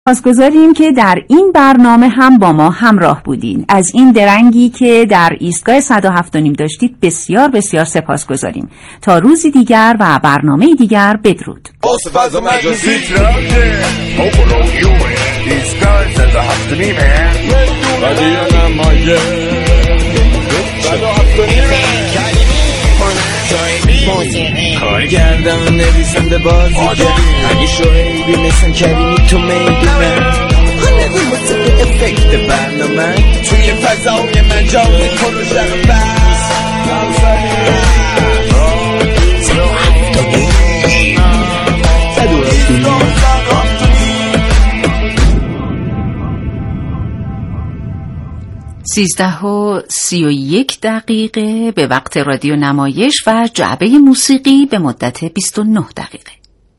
سپاسگزاریم که در این برنامه هم با ما همراه بودین. از این درنگی که در ایستگاه 107.5 داشتید بسیار بسیار سپاسگزاریم. تا روزی دیگر و برنامه دیگر بدرود. کارگردان نویسنده بازیگر اگه شعیبی مثل کریمی تو میدونه حالا واسه افکت برنامه توی فضای مجازی پروژه رو بس 13:31 به وقت رادیو نمایش و جعبه موسیقی به مدت 29 دقیقه.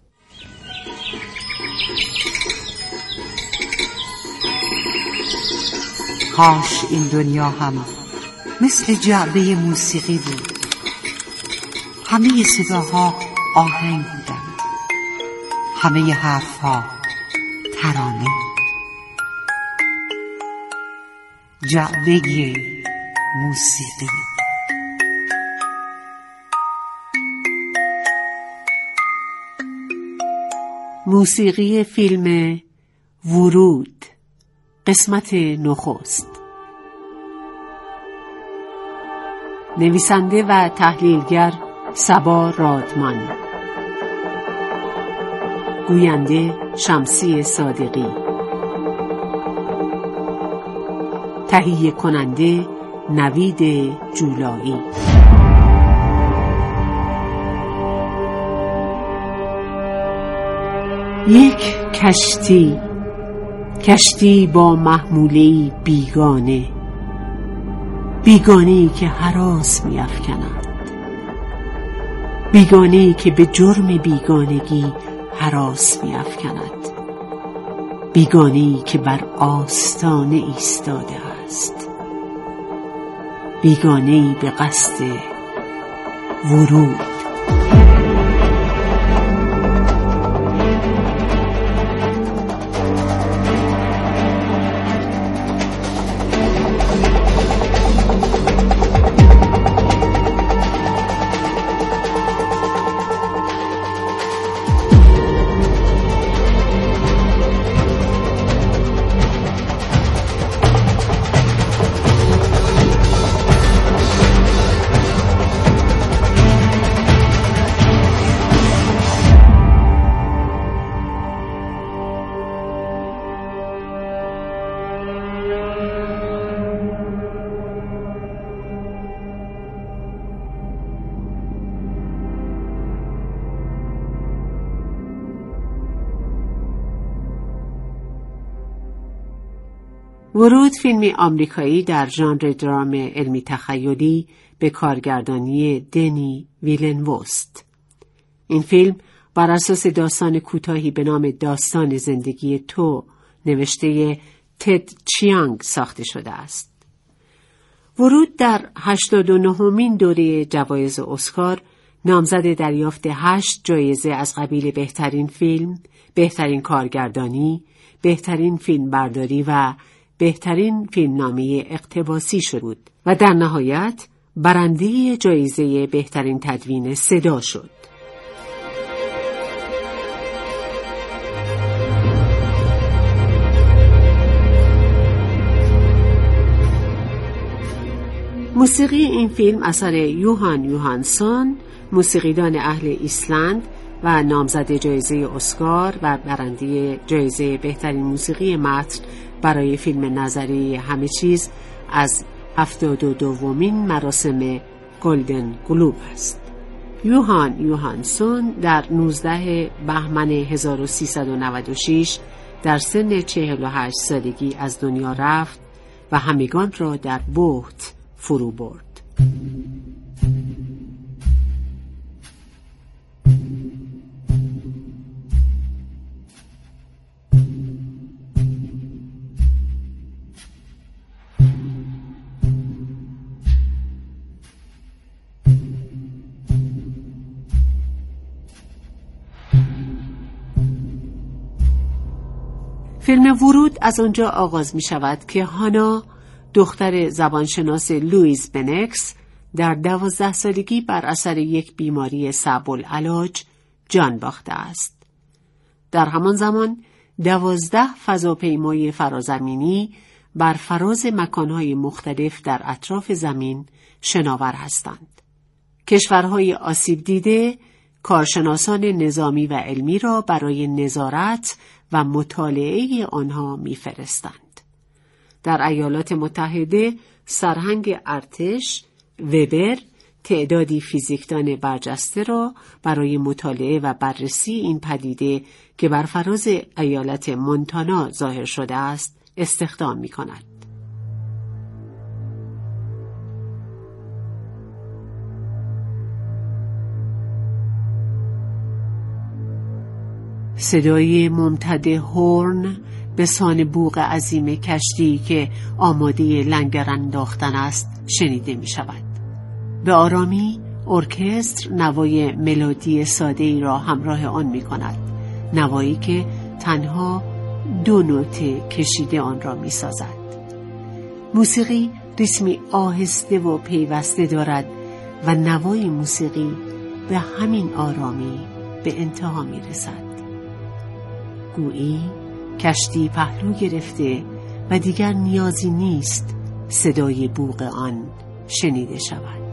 کاش این دنیا هم مثل جعبه موسیقی بود. همه صداها آهنگ بودن، همه حرفها ترانه. جعبه موسیقی. موسیقی فیلم ورود، قسمت نخست. نویسنده و تحلیلگر صبا رادمان، گوینده شمسی صادقی، تهیه کننده نوید جولایی. یک کشتی با محموله‌ای بیگانه‌ای که هراس می‌افکند، بیگانه‌ای که به جرم بیگانگی هراس می‌افکند، بیگانه‌ای که بر آستانه ایستاده است، بیگانه‌ای به قصد ورود. ورود فیلمی آمریکایی در ژانر درام علمی تخیلی به کارگردانی دنی ویلنوست. این فیلم بر اساس داستان کوتاهی به نام داستان زندگی تو نوشته تد چیانگ ساخته شده است. ورود در 89مین دوره جوایز اسکار نامزد دریافت 8 جایزه از قبیل بهترین فیلم، بهترین کارگردانی، بهترین فیلمبرداری و بهترین فیلمنامه اقتباسی شد بود و در نهایت برنده جایزه بهترین تدوین صدا شد. موسیقی این فیلم اثر یوهان یوهانسون، موسیقیدان اهل ایسلند و نامزد جایزه اسکار و برنده جایزه بهترین موسیقی متن برای فیلم نظری همه چیز از 72مین مراسم گلدن گلوب است. یوهان یوهانسون در 19 بهمن 1396 در سن 48 سالگی از دنیا رفت و همگان را در بهت فرو برد. فیلم ورود از آنجا آغاز می شود که هانا، دختر زبانشناس لوئیس بنکس، در 12 سالگی بر اثر یک بیماری صعب العلاج جان باخته است. در همان زمان 12 فضاپیمای فرازمینی بر فراز مکانهای مختلف در اطراف زمین شناور هستند. کشورهای آسیب دیده کارشناسان نظامی و علمی را برای نظارت و مطالعه آنها می‌فرستند. در ایالات متحده سرهنگ ارتش وبر تعدادی فیزیکدان برجسته را برای مطالعه و بررسی این پدیده که بر فراز ایالت مونتانا ظاهر شده است استخدام می‌کند. صدای ممتد هورن به سان بوق عظیم کشتی که آماده لنگر انداختن است شنیده می شود. به آرامی ارکستر نوای ملودی ساده‌ای را همراه آن می کند، نوایی که تنها 2 نوت کشیده آن را می سازد. موسیقی ریتمی آهسته و پیوسته دارد و نوای موسیقی به همین آرامی به انتها می رسد. گویی کشتی پهلو گرفته و دیگر نیازی نیست صدای بوق آن شنیده شود.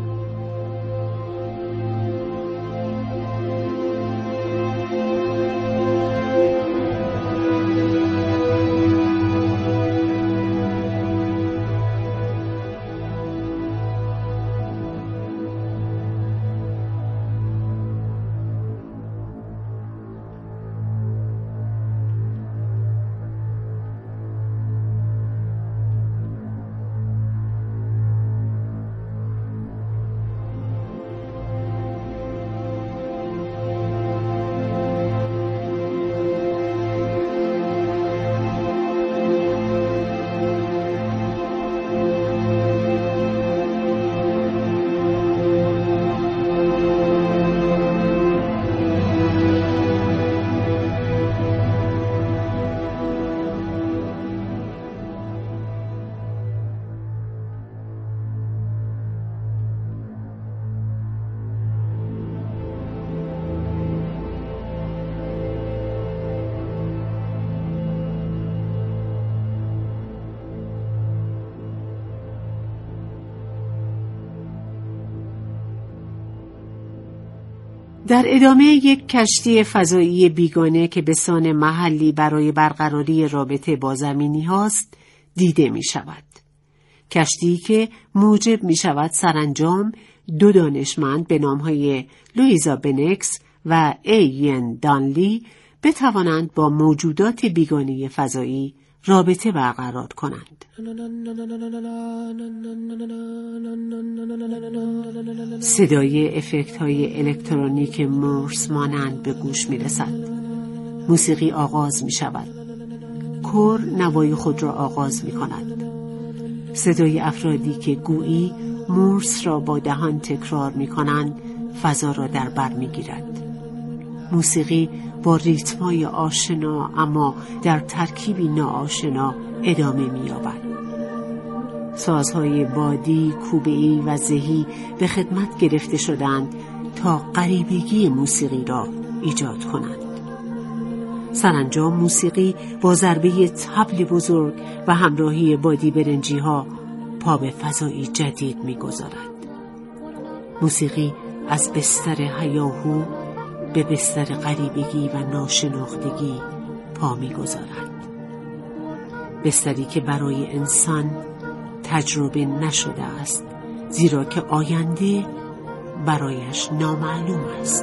در ادامه یک کشتی فضایی بیگانه که به سان محلی برای برقراری رابطه با زمینی هاست دیده می شود. کشتی که موجب می شود سرانجام 2 دانشمند به نامهای لویزا بنکس و این دانلی بتوانند با موجودات بیگانه فضایی رابطه برقرار کنند. صدای افکت های الکترونیک مورس مانند به گوش می رسد. موسیقی آغاز می شود. کور نوای خود را آغاز می کند. صدای افرادی که گویی مورس را با دهان تکرار می کنند فضا را در بر می گیرد. موسیقی با ریتمای آشنا اما در ترکیبی ناآشنا ادامه می‌یابد. سازهای بادی، کوبه‌ای و زهی به خدمت گرفته شدند تا غریبگی موسیقی را ایجاد کنند. سرانجام موسیقی با ضربه طبل بزرگ و همراهی بادی برنجی‌ها پا به فضایی جدید می‌گذارد. موسیقی از بستر هیاهو به بستر غریبگی و ناشناختگی پا می‌گذارد. بستری که برای انسان تجربه نشده است، زیرا که آینده برایش نامعلوم است.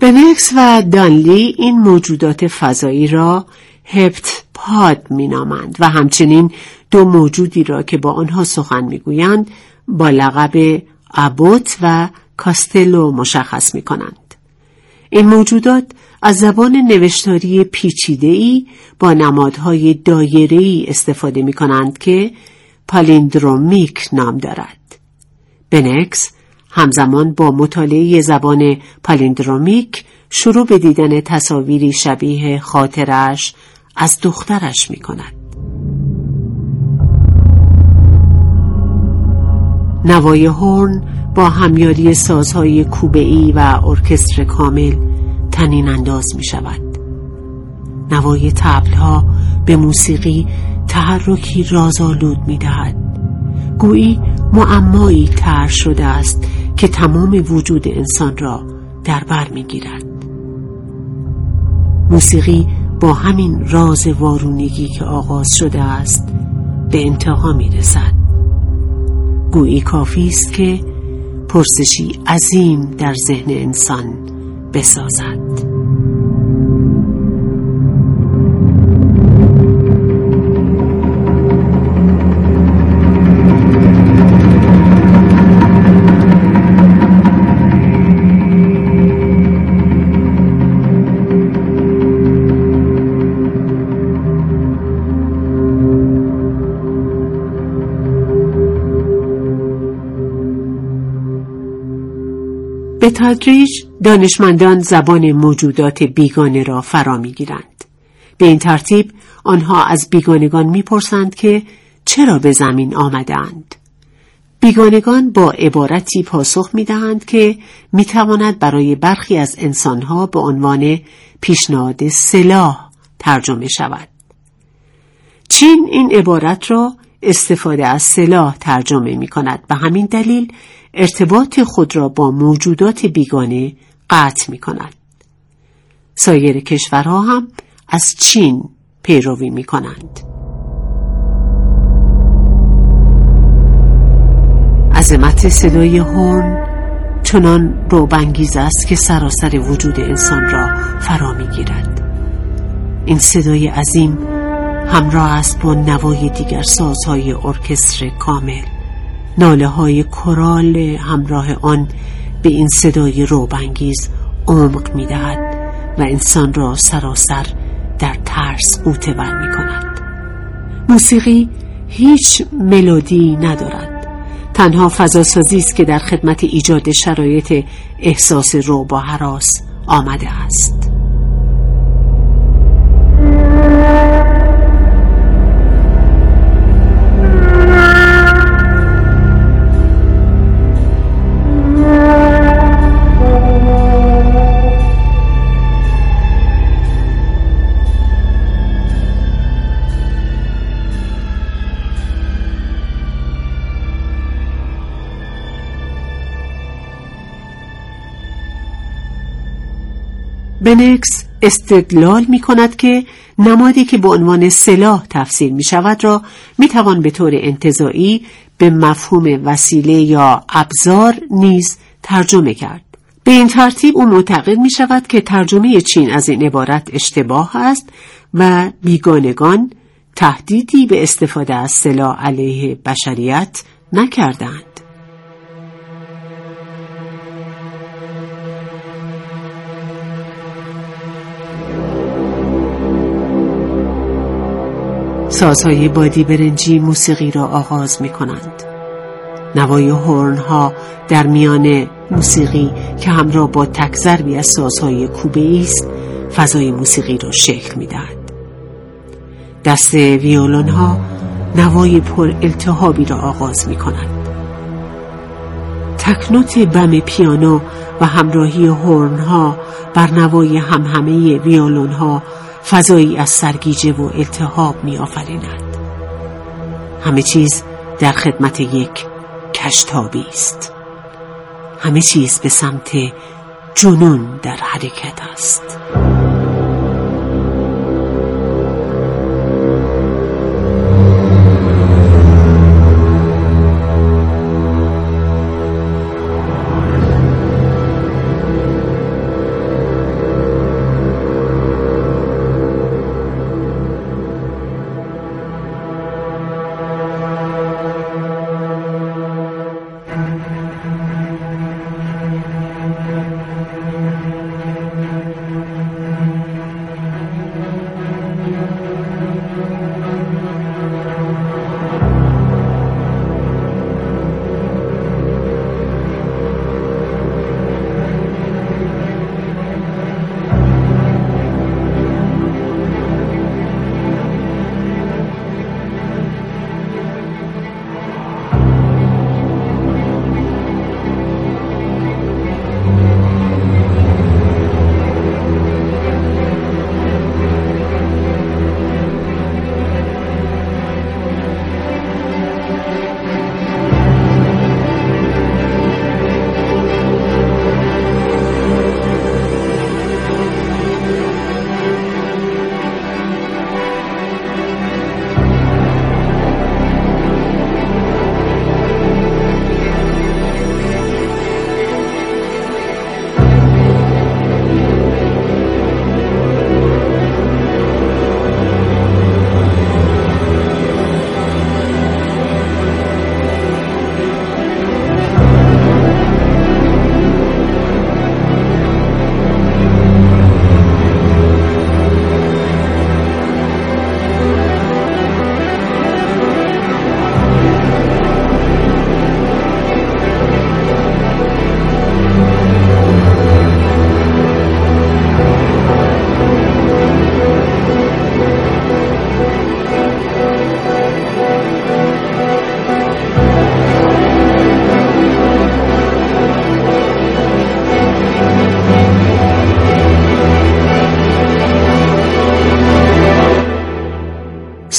بنکس و دانلی این موجودات فضایی را هپتپاد می‌نامند و همچنین دو موجودی را که با آنها سخن می‌گویند با لقب ابوت و کاستلو مشخص می‌کنند. این موجودات از زبان نوشتاری پیچیده‌ای با نمادهای دایره‌ای استفاده می‌کنند که پالیندرومیک نام دارد. بنکس همزمان با مطالعه زبان پالیندرومیک شروع به دیدن تصاویری شبیه خاطرش از دخترش می‌کند. نوای هورن با همیاری سازهای کوبه‌ای و ارکستر کامل طنین انداز می شود. نوای طبل‌ها به موسیقی تحرکی رازآلود می دهد. گویی معمایی طرح شده است که تمام وجود انسان را در بر می گیرد. موسیقی با همین راز وارونگی که آغاز شده است به انتها می رسد. گویی کافی است که پرسشی عظیم در ذهن انسان بسازد. به تدریج دانشمندان زبان موجودات بیگانه را فرا می‌گیرند. به این ترتیب آنها از بیگانگان می‌پرسند که چرا به زمین آمدند. بیگانگان با عبارتی پاسخ می‌دهند که می‌تواند برای برخی از انسان‌ها به عنوان پیشنهاد سلاح ترجمه شود. چین این عبارت را استفاده از سلاح ترجمه می‌کند و همین دلیل ارتباط خود را با موجودات بیگانه قطع می‌کند. سایر کشورها هم از چین پیروی می‌کنند. عظمت صدای هورن چنان روبانگیز است که سراسر وجود انسان را فرا می‌گیرد. این صدای عظیم همراه است با نوای دیگر سازهای ارکستر کامل. ناله های کورال همراه آن به این صدای روبانگیز عمق می دهد و انسان را سراسر در ترس غوطه‌ور می کند. موسیقی هیچ ملودی ندارد. تنها فضاسازی است که در خدمت ایجاد شرایط احساس رعب و هراس آمده است. بنکس استدلال می کند که نمادی که به عنوان سلاح تفسیر می شود را می توان به طور انتزاعی به مفهوم وسیله یا ابزار نیز ترجمه کرد. به این ترتیب او معتقد می شود که ترجمه چین از این عبارت اشتباه است و بیگانگان تهدیدی به استفاده از سلاح علیه بشریت نکردند. سازهای بادی برنجی موسیقی را آغاز می کنند. نوای هورن ها در میان موسیقی که همراه با تک ضربی از سازهای کوبه‌ای است فضای موسیقی را شکل می دهد. دست ویولون ها نوای پر التهابی را آغاز می کنند. تکنوت بم پیانو و همراهی هورن ها بر نوای همهمه ویولون ها فضایی از سرگیجه و التهاب می آفریند. همه چیز در خدمت یک کشتابی است. همه چیز به سمت جنون در حرکت است.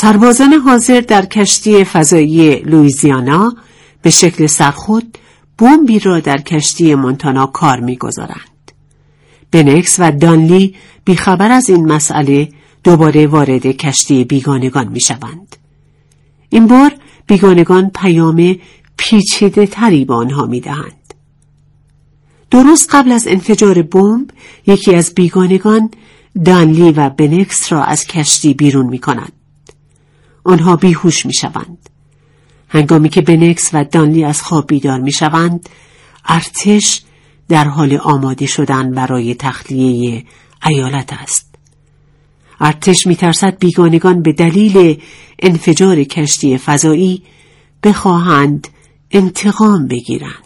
سربازان حاضر در کشتی فضایی لوئیزیانا به شکل سرخود بمبی را در کشتی مونتانا کار می‌گذارند. بنکس و دانلی بیخبر از این مسئله دوباره وارد کشتی بیگانگان می‌شوند. این بار بیگانگان پیام پیچیده تری به آنها می‌دهند. درست قبل از انفجار بمب یکی از بیگانگان دانلی و بنکس را از کشتی بیرون می‌کند. آنها بیهوش می‌شوند. هنگامی که بنکس و دانلی از خواب بیدار می‌شوند، ارتش در حال آماده شدن برای تخلیه ایالت است. ارتش می‌ترسد بیگانگان به دلیل انفجار کشتی فضایی بخواهند انتقام بگیرند.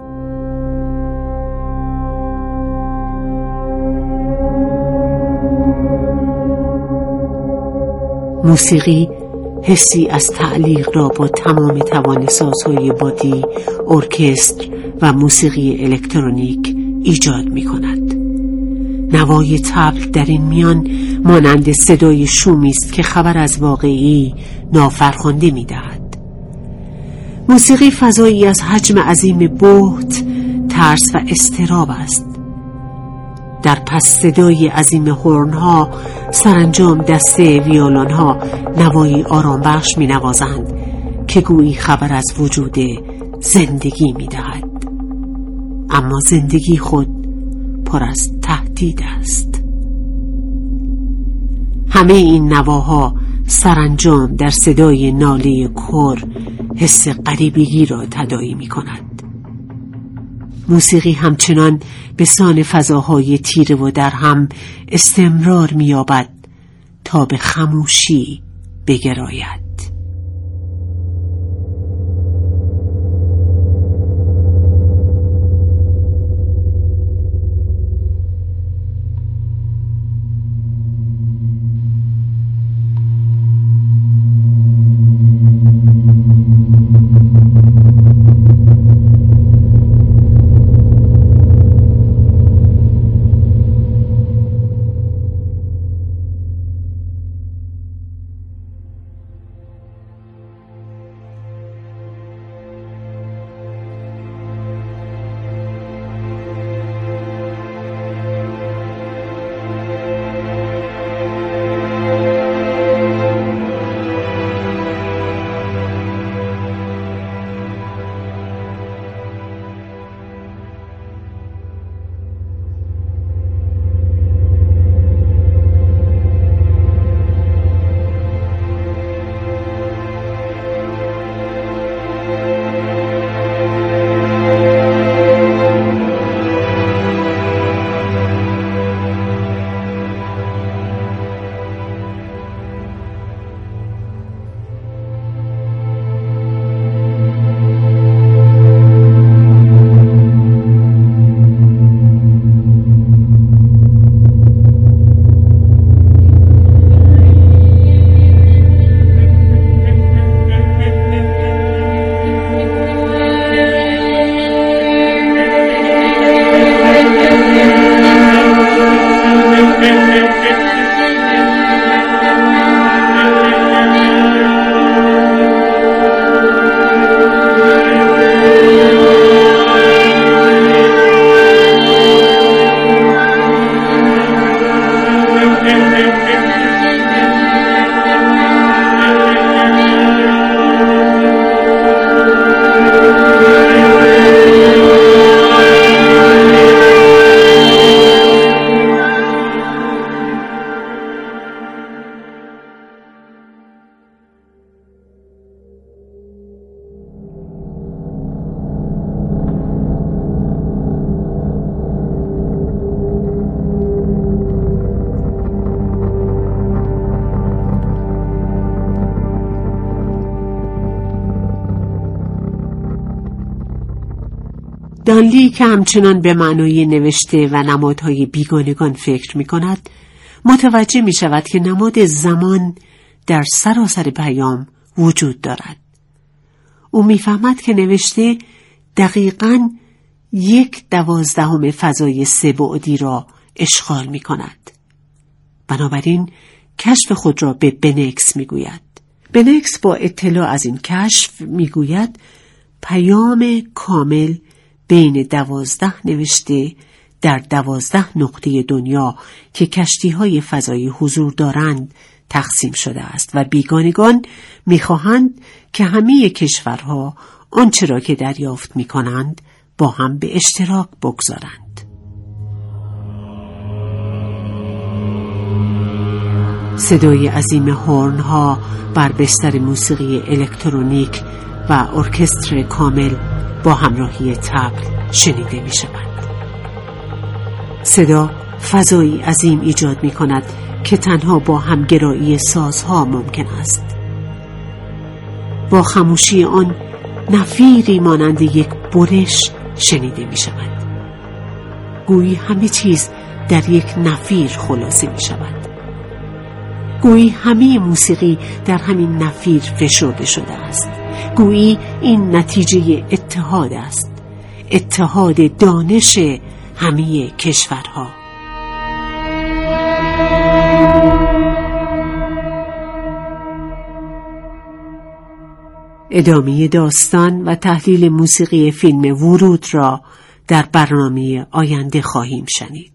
موسیقی حسی از تعلیق را با تمام توان‌سازهای بادی، ارکستر و موسیقی الکترونیک ایجاد می‌کند. نوای طبل در این میان مانند صدای شومی است که خبر از واقعی نافرخنده می‌دهد. موسیقی فضایی از حجم عظیم بهت، ترس و اضطراب است. در پس صدای عظیم هورن‌ها، سرانجام دسته ویولون‌ها نوایی آرام بخش می‌نوازند که گویی خبر از وجود زندگی می‌دهد. اما زندگی خود پر از تهدید است. همه این نواها سرانجام در صدای ناله کور حس غریبگی را تداعی می‌کند. موسیقی همچنان به سان فضاهای تیره و در هم استمرار می‌یابد تا به خاموشی بگراید. دانلی که همچنان به معنای نوشته و نمادهای بیگانگان فکر می کند، متوجه می شود که نماد زمان در سراسر پیام وجود دارد. او می فهمد که نوشته دقیقاً 1/12 فضای 3 بعدی را اشغال می کند. بنابراین کشف خود را به بنکس می گوید. بنکس با اطلاع از این کشف میگوید پیام کامل بین 12 نوشته در 12 نقطه دنیا که کشتی‌های فضایی حضور دارند تقسیم شده است و بیگانگان می‌خواهند که همه کشورها آنچه را که دریافت می‌کنند با هم به اشتراک بگذارند. صدای عظیم هورن‌ها بر بستر موسیقی الکترونیک و ارکستر کامل با همراهی طبل شنیده می‌شود. صدا فضایی عظیم ایجاد می‌کند که تنها با همگرایی سازها ممکن است. با خاموشی آن نفیری مانند یک برش شنیده می‌شود. گویی همه چیز در یک نفیر خلاصه می‌شود. گویی همه موسیقی در همین نفیر فشرده شده است. گویی این نتیجه اتحاد است، اتحاد دانش همه کشورها. ادامه داستان و تحلیل موسیقی فیلم ورود را در برنامه آینده خواهیم شنید.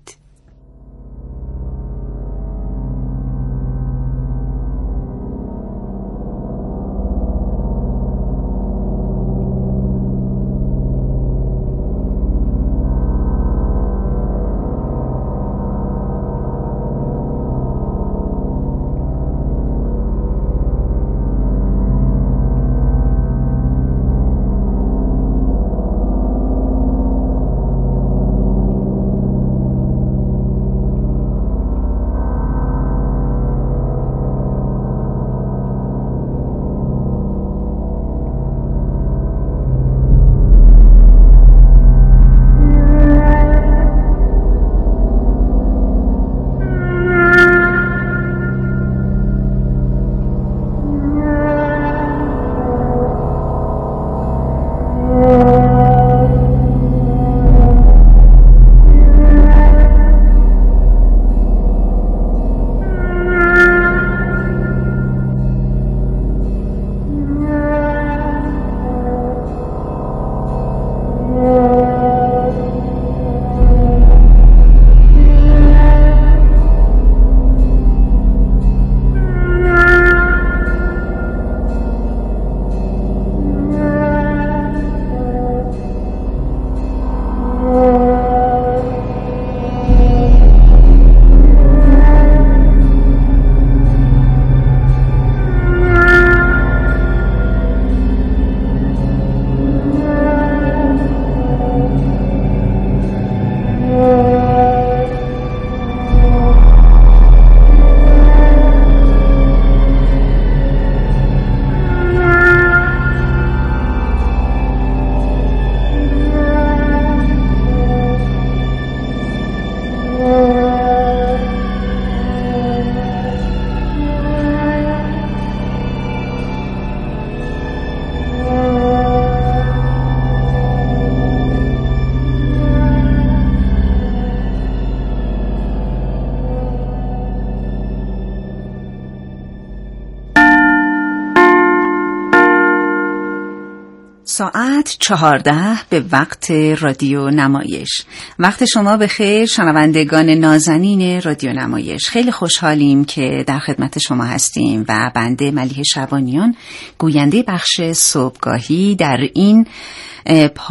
ساعت 14 به وقت رادیو نمایش. وقت شما بخیر شنوندگان نازنین رادیو نمایش. خیلی خوشحالیم که در خدمت شما هستیم و بنده ملیحه شعبانیان گوینده بخش صبحگاهی در این